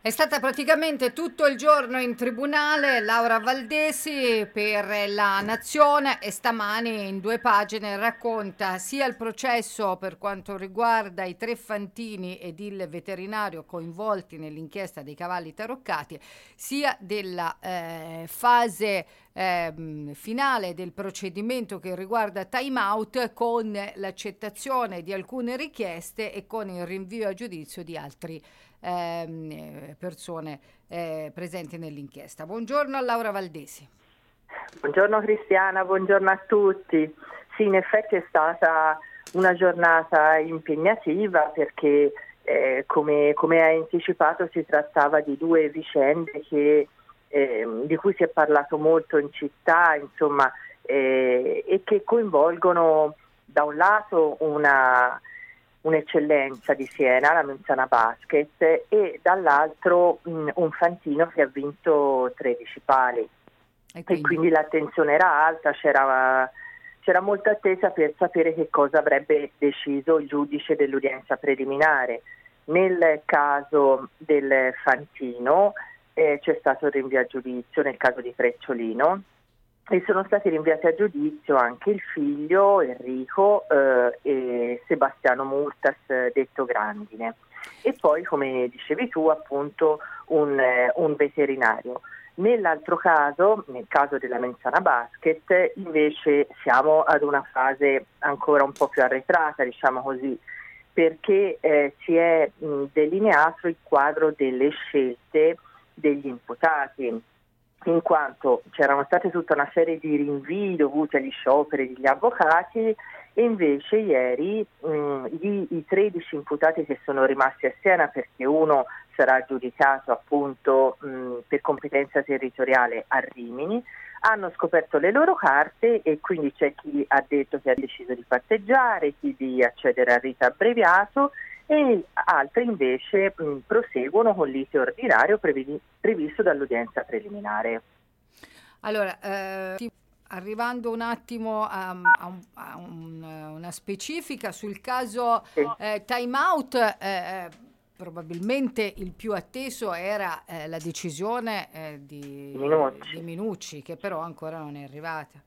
È stata praticamente tutto il giorno in tribunale Laura Valdesi per la Nazione e stamani in 2 pagine racconta sia il processo per quanto riguarda i 3 fantini ed il veterinario coinvolti nell'inchiesta dei cavalli taroccati, sia della fase finale del procedimento che riguarda time out, con l'accettazione di alcune richieste e con il rinvio a giudizio di altri persone presenti nell'inchiesta. Buongiorno a Laura Valdesi. Buongiorno Cristiana, buongiorno a tutti. Sì, in effetti è stata una giornata impegnativa perché come hai anticipato si trattava di 2 vicende di cui si è parlato molto in città, insomma, e che coinvolgono da un lato un'eccellenza di Siena, la Menzana Basket, e dall'altro un fantino che ha vinto 13 pali. E quindi l'attenzione era alta, c'era molta attesa per sapere che cosa avrebbe deciso il giudice dell'udienza preliminare. Nel caso del fantino c'è stato il rinvio a giudizio nel caso di Frecciolino, e sono stati rinviati a giudizio anche il figlio Enrico e Sebastiano Murtas, detto Grandine, e poi, come dicevi tu, appunto un veterinario. Nell'altro caso, nel caso della Menzana Basket, invece siamo ad una fase ancora un po' più arretrata, diciamo così, perché si è delineato il quadro delle scelte degli imputati, in quanto c'erano state tutta una serie di rinvii dovuti agli scioperi degli avvocati, e invece ieri i 13 imputati che sono rimasti a Siena, perché uno sarà giudicato appunto per competenza territoriale a Rimini, hanno scoperto le loro carte, e quindi c'è chi ha detto che ha deciso di patteggiare, chi di accedere al rito abbreviato, e altri invece proseguono con l'iter ordinario previsto dall'udienza preliminare. Allora, arrivando un attimo una specifica sul caso time out, probabilmente il più atteso era la decisione di Minucci, che però ancora non è arrivata.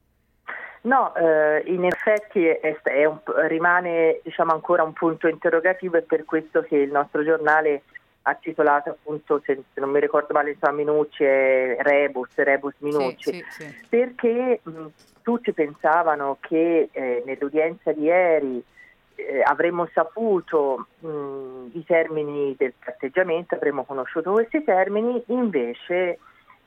No, in effetti rimane, diciamo, ancora un punto interrogativo, e per questo che il nostro giornale ha titolato, appunto, se non mi ricordo male, Minucci e Rebus Minucci, sì. Perché tutti pensavano che nell'udienza di ieri avremmo saputo i termini del patteggiamento, avremmo conosciuto questi termini, invece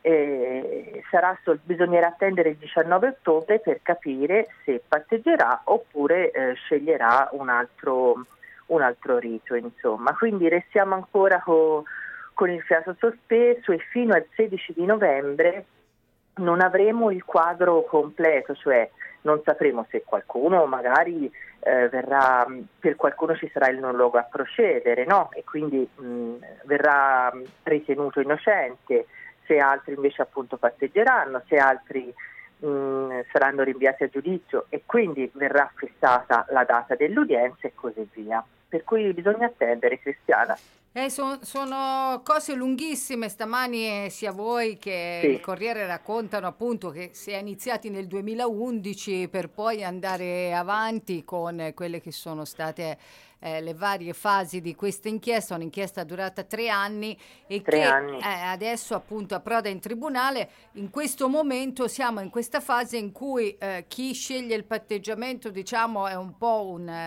bisognerà attendere il 19 ottobre per capire se patteggerà oppure sceglierà un altro rito, insomma. Quindi restiamo ancora con il fiato sospeso, e fino al 16 di novembre non avremo il quadro completo, cioè non sapremo se qualcuno magari verrà, per qualcuno ci sarà il non luogo a procedere, no? E quindi verrà ritenuto innocente, se altri invece appunto patteggeranno, se altri saranno rinviati a giudizio, e quindi verrà fissata la data dell'udienza e così via. Per cui bisogna attendere, Cristiana. Sono cose lunghissime. Stamani sia voi che il Corriere raccontano appunto che si è iniziati nel 2011 per poi andare avanti con quelle che sono state le varie fasi di questa inchiesta, un'inchiesta durata 3 anni e adesso appunto approda in tribunale. In questo momento siamo in questa fase in cui chi sceglie il patteggiamento, diciamo, è un po'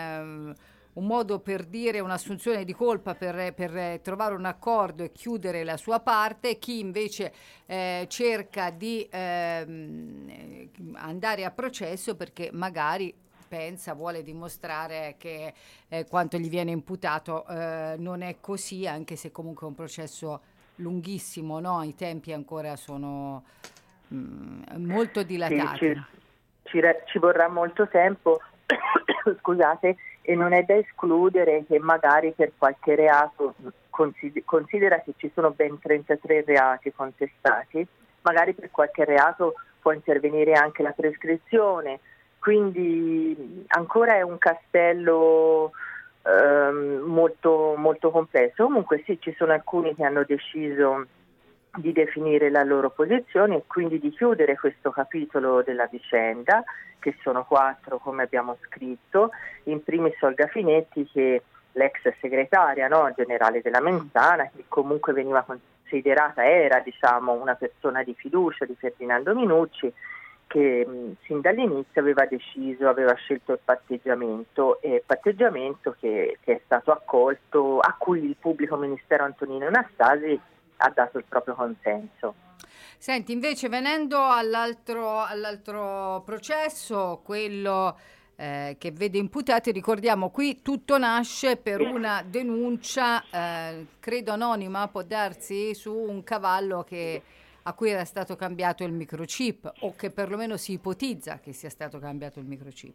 un modo per dire un'assunzione di colpa, per trovare un accordo e chiudere la sua parte. Chi invece cerca di andare a processo perché magari vuole dimostrare che quanto gli viene imputato non è così, anche se comunque è un processo lunghissimo, no? I tempi ancora sono molto dilatati. Sì, ci vorrà molto tempo, scusate, e non è da escludere che magari per qualche reato, considera che ci sono ben 33 reati contestati, magari per qualche reato può intervenire anche la prescrizione, quindi ancora è un castello molto, molto complesso. Comunque sì, ci sono alcuni che hanno deciso di definire la loro posizione e quindi di chiudere questo capitolo della vicenda, che sono 4 come abbiamo scritto, in primis Olga Finetti, che l'ex segretaria, no, generale della Menzana, che comunque veniva considerata, era diciamo una persona di fiducia di Ferdinando Minucci, che sin dall'inizio aveva scelto il patteggiamento che è stato accolto, a cui il pubblico ministero Antonino Anastasi ha dato il proprio consenso. Senti, invece venendo all'altro processo, quello che vede imputati, ricordiamo qui tutto nasce per una denuncia, credo anonima, può darsi, su un cavallo a cui era stato cambiato il microchip, o che perlomeno si ipotizza che sia stato cambiato il microchip.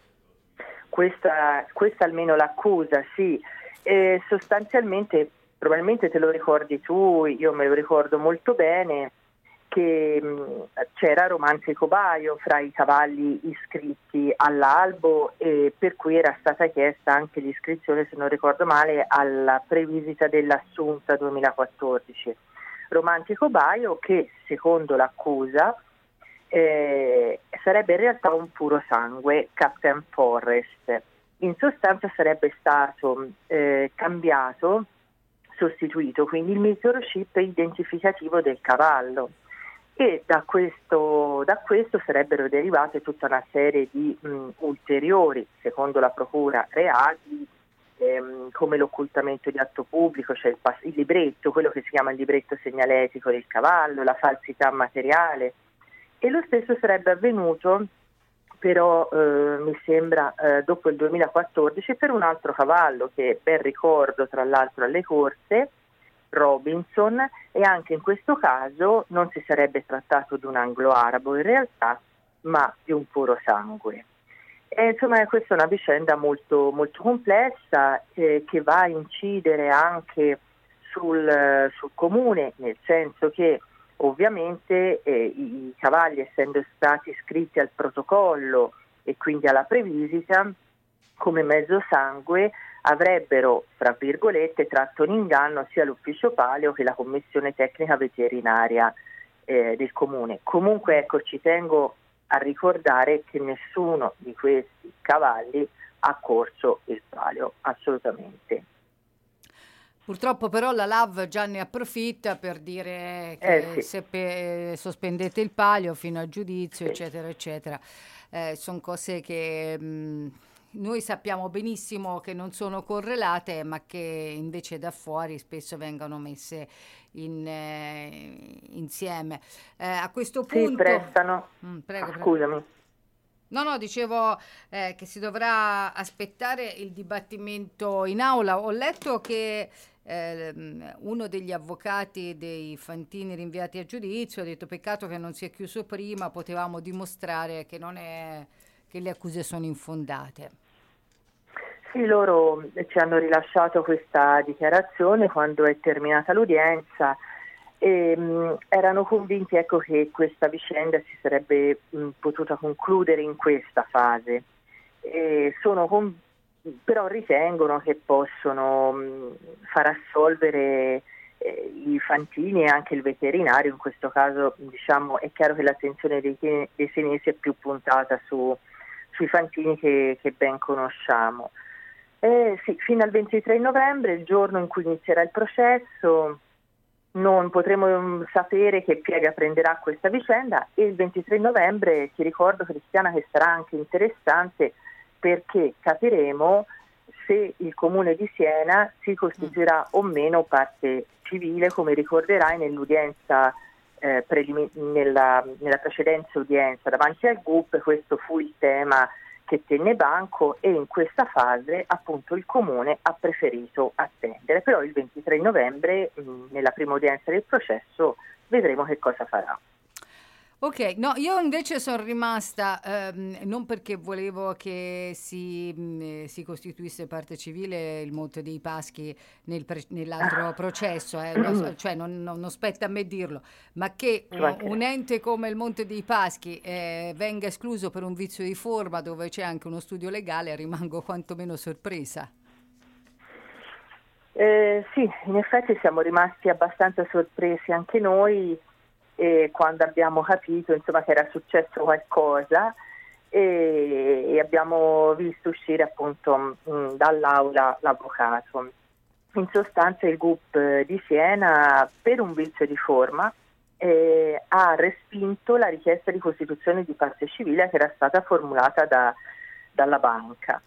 Questa almeno l'accusa, sì. Sostanzialmente, probabilmente te lo ricordi tu, io me lo ricordo molto bene, che c'era Romanzi Cobaio fra i cavalli iscritti all'albo, per cui era stata chiesta anche l'iscrizione, se non ricordo male, alla previsita dell'Assunta 2014. Romanzi Cobaio, che secondo l'accusa sarebbe in realtà un puro sangue, Captain Forrest. In sostanza sarebbe stato cambiato, sostituito quindi il microchip identificativo del cavallo, e da questo sarebbero derivate tutta una serie di ulteriori, secondo la procura, reati, come l'occultamento di atto pubblico, cioè il libretto, quello che si chiama il libretto segnaletico del cavallo, la falsità materiale, e lo stesso sarebbe avvenuto però mi sembra dopo il 2014 per un altro cavallo che ben ricordo tra l'altro alle corse, Robinson, e anche in questo caso non si sarebbe trattato di un anglo-arabo in realtà, ma di un puro sangue. Insomma, questa è una vicenda molto, molto complessa che va a incidere anche sul comune, nel senso che ovviamente i cavalli, essendo stati iscritti al protocollo e quindi alla previsita come mezzo sangue, avrebbero, fra virgolette, tratto in inganno sia l'ufficio paleo che la commissione tecnica veterinaria del comune. Comunque, ecco, ci tengo a ricordare che nessuno di questi cavalli ha corso il palio, assolutamente. Purtroppo però la LAV già ne approfitta per dire che se sospendete il palio fino al giudizio, eccetera, eccetera. Sono cose che noi sappiamo benissimo che non sono correlate, ma che invece da fuori spesso vengono messe insieme. A questo punto... Si prestano. Prego. Scusami. No, dicevo che si dovrà aspettare il dibattimento in aula. Ho letto che uno degli avvocati dei Fantini rinviati a giudizio ha detto: peccato che non si è chiuso prima, potevamo dimostrare che che le accuse sono infondate. Sì, loro ci hanno rilasciato questa dichiarazione quando è terminata l'udienza. Erano convinti, ecco, che questa vicenda si sarebbe potuta concludere in questa fase, però ritengono che possono far assolvere i Fantini e anche il veterinario. In questo caso, diciamo, è chiaro che l'attenzione dei senesi è più puntata sui Fantini che ben conosciamo. Sì, fino al 23 novembre, il giorno in cui inizierà il processo, non potremo sapere che piega prenderà questa vicenda, e il 23 novembre, ti ricordo, Cristiana, che sarà anche interessante perché capiremo se il Comune di Siena si costituirà o meno parte civile, come ricorderai nell'udienza nella precedente udienza davanti al GUP. Questo fu il tema che tenne banco, e in questa fase appunto il Comune ha preferito attendere. Però il 23 novembre, nella prima udienza del processo, vedremo che cosa farà. Ok, no, io invece sono rimasta, non perché volevo che si costituisse parte civile il Monte dei Paschi nell'altro processo, cioè non spetta a me dirlo, ma che un ente come il Monte dei Paschi venga escluso per un vizio di forma dove c'è anche uno studio legale, rimango quantomeno sorpresa. Sì, in effetti siamo rimasti abbastanza sorpresi anche noi quando abbiamo capito insomma, che era successo qualcosa e abbiamo visto uscire appunto dall'aula l'avvocato. In sostanza il GUP di Siena, per un vizio di forma, ha respinto la richiesta di costituzione di parte civile che era stata formulata dalla banca.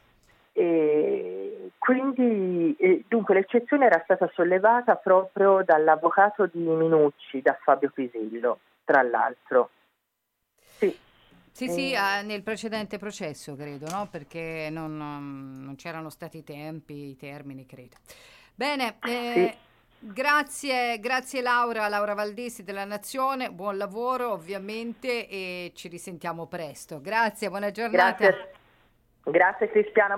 Quindi, dunque, l'eccezione era stata sollevata proprio dall'avvocato di Minucci, da Fabio Pisillo, tra l'altro. Sì. Sì, nel precedente processo credo, no? Perché non c'erano stati i termini, credo. Bene, Sì. grazie Laura Valdesi della Nazione, buon lavoro ovviamente e ci risentiamo presto. Grazie, buona giornata. Grazie Cristiana.